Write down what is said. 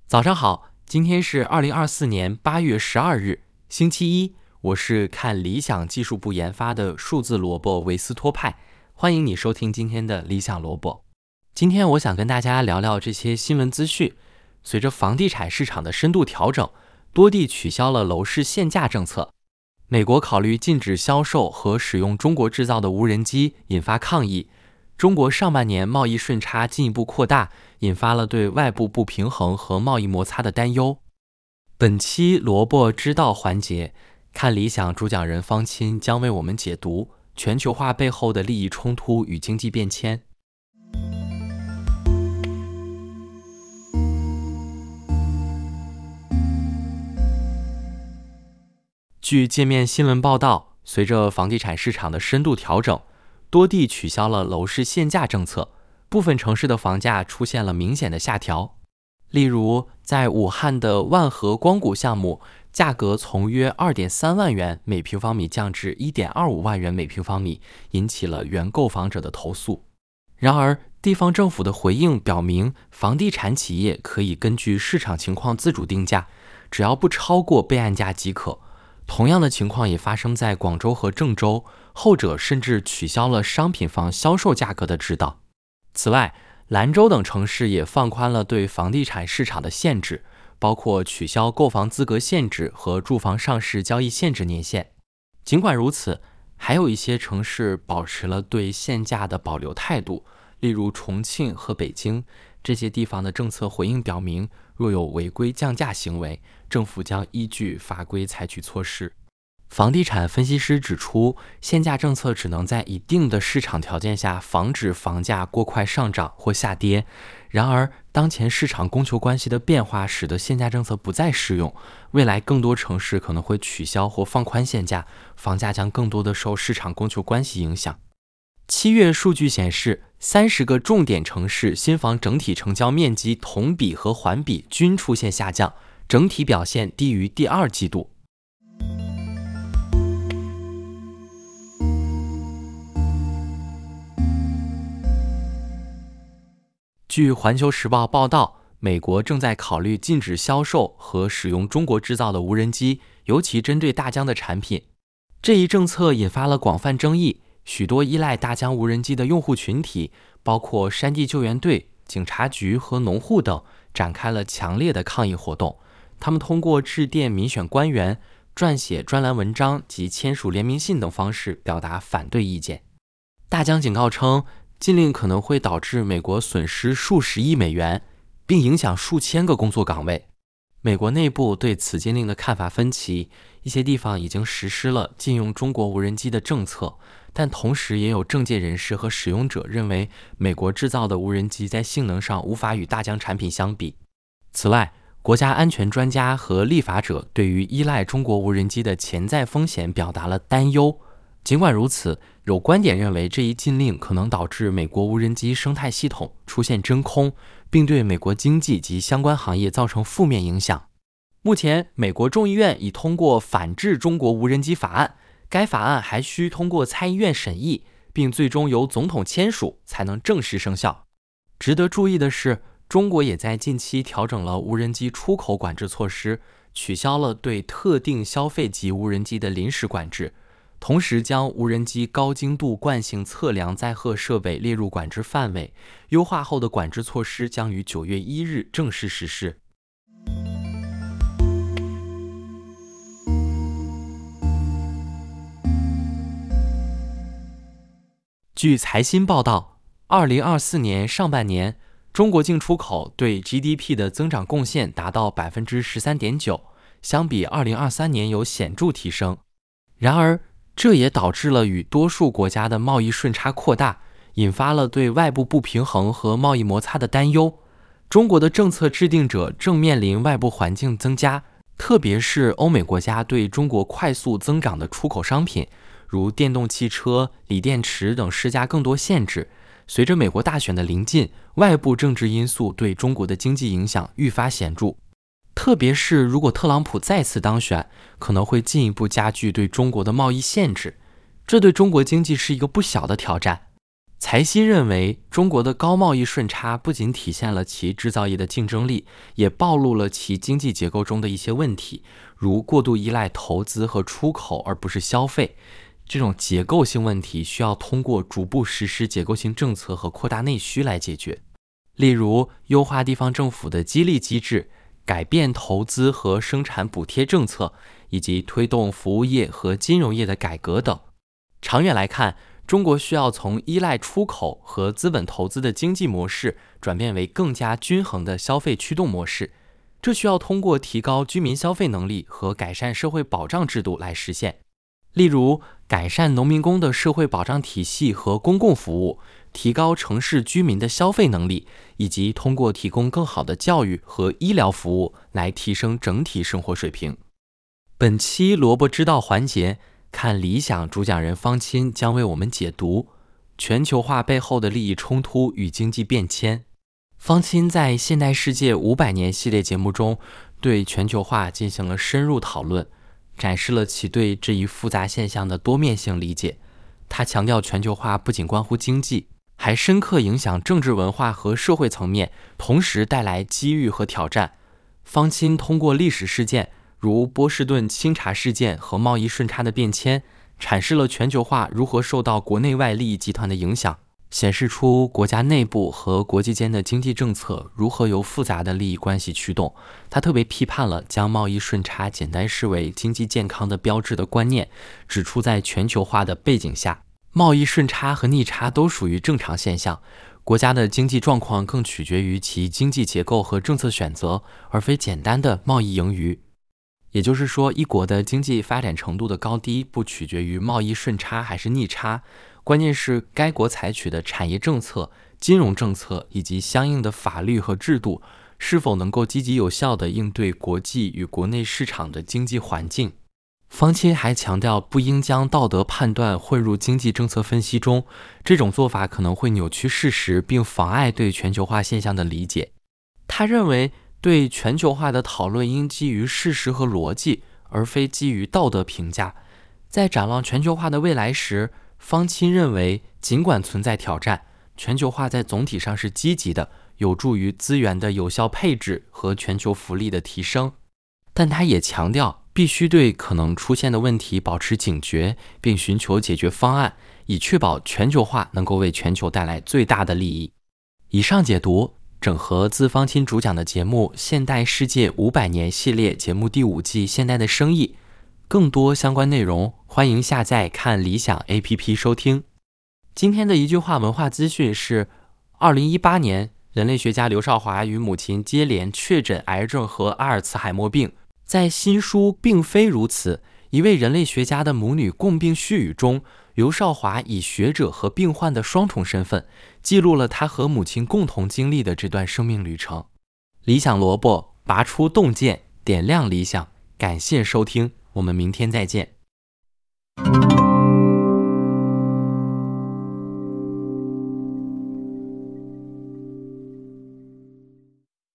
早上好，今天是2024年8月12日，星期一。我是看理想技术部研发的数字萝卜维斯托派，欢迎你收听今天的理想萝卜。今天我想跟大家聊聊这些新闻资讯。随着房地产市场的深度调整，多地取消了楼市限价政策。美国考虑禁止销售和使用中国制造的无人机，引发抗议。中国上半年贸易顺差进一步扩大，引发了对外部不平衡和贸易摩擦的担忧。本期萝卜知道环节，看理想主讲人方钦将为我们解读全球化背后的利益冲突与经济变迁。据界面新闻报道，随着房地产市场的深度调整，多地取消了楼市限价政策，部分城市的房价出现了明显的下调。例如，在武汉的万和光谷项目，价格从约 2.3 万元每平方米降至 1.25 万元每平方米，引起了原购房者的投诉。然而，地方政府的回应表明，房地产企业可以根据市场情况自主定价，只要不超过备案价即可。同样的情况也发生在广州和郑州，后者甚至取消了商品房销售价格的指导。此外，兰州等城市也放宽了对房地产市场的限制，包括取消购房资格限制和住房上市交易限制年限。尽管如此，还有一些城市保持了对限价的保留态度，例如重庆和北京。这些地方的政策回应表明，若有违规降价行为，政府将依据法规采取措施。房地产分析师指出，限价政策只能在一定的市场条件下防止房价过快上涨或下跌。然而，当前市场供求关系的变化使得限价政策不再适用，未来更多城市可能会取消或放宽限价，房价将更多的受市场供求关系影响。7月数据显示，30个重点城市新房整体成交面积同比和环比均出现下降，整体表现低于第二季度。据环球时报报道，美国正在考虑禁止销售和使用中国制造的无人机，尤其针对大疆的产品。这一政策引发了广泛争议，许多依赖大疆无人机的用户群体，包括山地救援队、警察局和农户等，展开了强烈的抗议活动。他们通过致电民选官员、撰写专栏文章及签署联名信等方式表达反对意见。大疆警告称，禁令可能会导致美国损失数十亿美元，并影响数千个工作岗位。美国内部对此禁令的看法分歧，一些地方已经实施了禁用中国无人机的政策，但同时也有政界人士和使用者认为，美国制造的无人机在性能上无法与大疆产品相比。此外，国家安全专家和立法者对于依赖中国无人机的潜在风险表达了担忧。尽管如此，有观点认为这一禁令可能导致美国无人机生态系统出现真空，并对美国经济及相关行业造成负面影响。目前，美国众议院已通过反制中国无人机法案，该法案还需通过参议院审议，并最终由总统签署才能正式生效。值得注意的是，中国也在近期调整了无人机出口管制措施，取消了对特定消费级无人机的临时管制，同时将无人机高精度惯性测量载荷设备列入管制范围。优化后的管制措施将于9月1日正式实施。据财新报道，2024年上半年，中国进出口对 GDP 的增长贡献达到 13.9%， 相比2023年有显著提升。然而，这也导致了与多数国家的贸易顺差扩大，引发了对外部不平衡和贸易摩擦的担忧。中国的政策制定者正面临外部环境增加，特别是欧美国家对中国快速增长的出口商品，如电动汽车、锂电池等施加更多限制。随着美国大选的临近，外部政治因素对中国的经济影响愈发显著。特别是如果特朗普再次当选，可能会进一步加剧对中国的贸易限制，这对中国经济是一个不小的挑战。 财新认为，中国的高贸易顺差不仅体现了其制造业的竞争力，也暴露了其经济结构中的一些问题，如过度依赖投资和出口而不是消费。这种结构性问题需要通过逐步实施结构性政策和扩大内需来解决，例如优化地方政府的激励机制，改变投资和生产补贴政策，以及推动服务业和金融业的改革等。长远来看，中国需要从依赖出口和资本投资的经济模式转变为更加均衡的消费驱动模式，这需要通过提高居民消费能力和改善社会保障制度来实现。例如，改善农民工的社会保障体系和公共服务，提高城市居民的消费能力，以及通过提供更好的教育和医疗服务来提升整体生活水平。本期萝卜知道环节，看理想主讲人方钦将为我们解读全球化背后的利益冲突与经济变迁。方钦在《现代世界500年》系列节目中对全球化进行了深入讨论，展示了其对这一复杂现象的多面性理解。他强调，全球化不仅关乎经济，还深刻影响政治文化和社会层面，同时带来机遇和挑战。方钦通过历史事件，如波士顿清查事件和贸易顺差的变迁，阐释了全球化如何受到国内外利益集团的影响，显示出国家内部和国际间的经济政策如何由复杂的利益关系驱动。他特别批判了将贸易顺差简单视为经济健康的标志的观念，指出在全球化的背景下，贸易顺差和逆差都属于正常现象，国家的经济状况更取决于其经济结构和政策选择，而非简单的贸易盈余。也就是说，一国的经济发展程度的高低不取决于贸易顺差还是逆差，关键是该国采取的产业政策、金融政策以及相应的法律和制度是否能够积极有效地应对国际与国内市场的经济环境。方钦还强调，不应将道德判断混入经济政策分析中，这种做法可能会扭曲事实，并妨碍对全球化现象的理解。他认为，对全球化的讨论应基于事实和逻辑，而非基于道德评价。在展望全球化的未来时，方钦认为，尽管存在挑战，全球化在总体上是积极的，有助于资源的有效配置和全球福利的提升。但他也强调，必须对可能出现的问题保持警觉，并寻求解决方案，以确保全球化能够为全球带来最大的利益。以上解读整合自方钦主讲的节目《现代世界500年》系列节目第5季《现代的生意》，更多相关内容欢迎下载看理想 APP 收听。今天的一句话文化资讯是：2018年，人类学家刘少华与母亲接连确诊癌症和阿尔茨海默病。在新书《并非如此：一位人类学家的母女共病絮语》中，刘少华以学者和病患的双重身份，记录了他和母亲共同经历的这段生命旅程。理想萝卜拔出洞见，点亮理想。感谢收听，我们明天再见。